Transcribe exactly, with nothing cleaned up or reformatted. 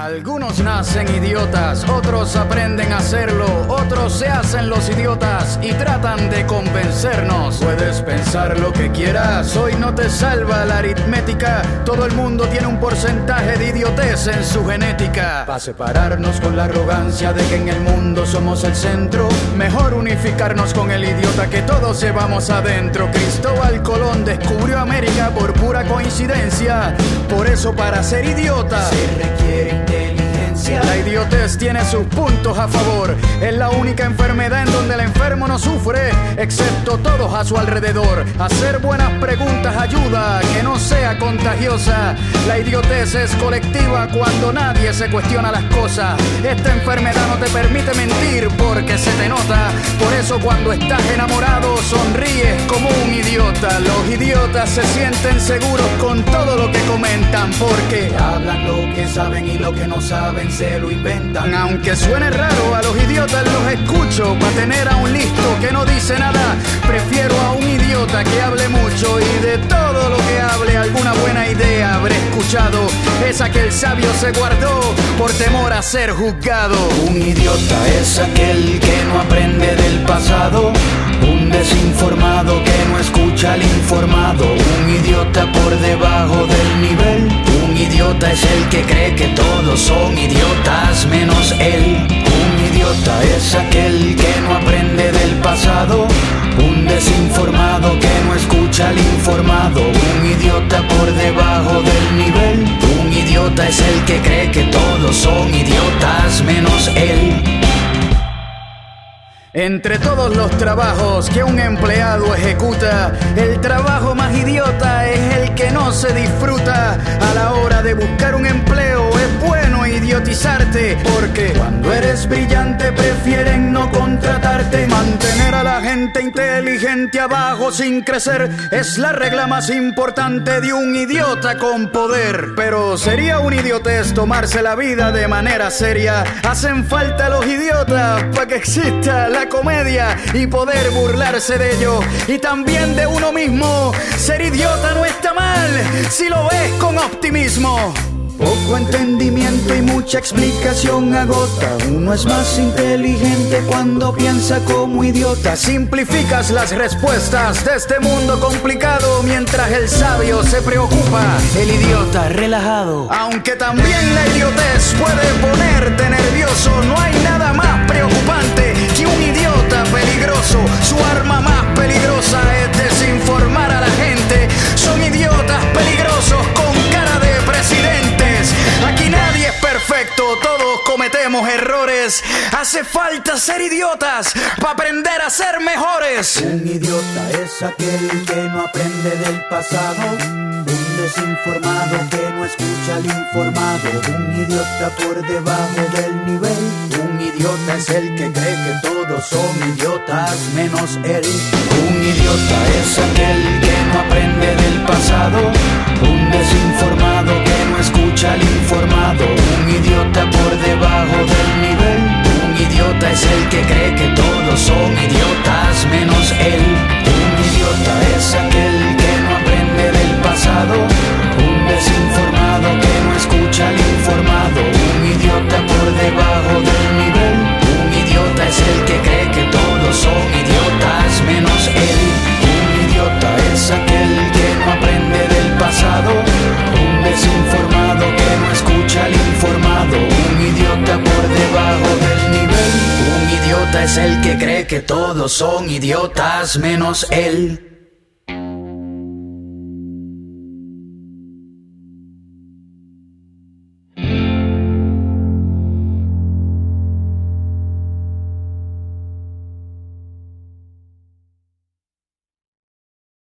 Algunos nacen idiotas, otros aprenden a hacerlo, otros se hacen los idiotas y tratan de convencernos. Puedes pensar lo que quieras, hoy no te salva la aritmética. Todo el mundo tiene un porcentaje de idiotez en su genética. Para separarnos con la arrogancia de que en el mundo somos el centro, mejor unificarnos con el idiota que todos llevamos adentro. Cristóbal Colón descubrió América por pura coincidencia. Por eso para ser idiota se requiere inteligencia. La idiotez tiene sus puntos a favor. Es la única enfermedad en donde el enfermo no sufre, excepto todos a su alrededor. Hacer buenas preguntas ayuda a que no sea contagiosa. La idiotez es colectiva cuando nadie se cuestiona las cosas. Esta enfermedad no te permite mentir porque se te nota. Por eso cuando estás enamorado sonríes como un idiota. Los idiotas se sienten seguros con todo lo que comentan porque hablan lo que saben y lo que no saben se lo inventan. Aunque suene raro, a los idiotas los escucho. Pa' tener a un listo que no dice nada, prefiero a un idiota que hable mucho y de todo lo que hable alguna buena idea habré escuchado. Esa que el sabio se guardó por temor a ser juzgado. Un idiota es aquel que no aprende del pasado, un desinformado que no escucha al informado, un idiota por debajo del nivel. Un idiota es el que cree que todos son idiotas menos él. Un idiota es aquel que no aprende del pasado, un desinformado que no escucha al informado, un idiota por debajo del nivel. Un idiota es el que cree que todos son idiotas menos él. Entre todos los trabajos que un empleado ejecuta, el trabajo más idiota es el que no se disfruta. A la hora de buscar un empleo es bueno idiotizarte, porque cuando eres brillante prefieren no contratarte. Mantener a la gente inteligente abajo sin crecer es la regla más importante de un idiota con poder. Pero sería un idiotez tomarse la vida de manera seria. Hacen falta los idiotas para que exista la comedia y poder burlarse de ello y también de uno mismo. Ser idiota no está mal si lo ves con optimismo. Poco entendimiento y mucha explicación agota. Uno es más inteligente cuando piensa como idiota. Simplificas las respuestas de este mundo complicado mientras el sabio se preocupa, el idiota relajado. Aunque también la idiotez puede ponerte nervioso, no hay nada más preocupante que un idiota peligroso. Su arma más peligrosa es desinformar a la gente. Son idiotas peligrosos con cara de presidentes. Aquí nadie es perfecto, todos cometemos errores. Hace falta ser idiotas para aprender a ser mejores. Un idiota es aquel que no aprende del pasado, un desinformado que no escucha al informado, un idiota por debajo del nivel. Un idiota es el que cree que todos son idiotas menos él. Un idiota es aquel que no aprende del pasado, un desinformado que no escucha al informado, un idiota por debajo del nivel. Un idiota es el que cree que todos son idiotas menos él. Un idiota es aquel que no aprende del pasado, un desinformado que no escucha al informado, un idiota por debajo del nivel. Un idiota es el que cree que todos son idiotas menos él. Un idiota es aquel que no aprende del pasado, un desinformado que no escucha al informado, un idiota por debajo del nivel. Un idiota es el que cree que todos son idiotas menos él.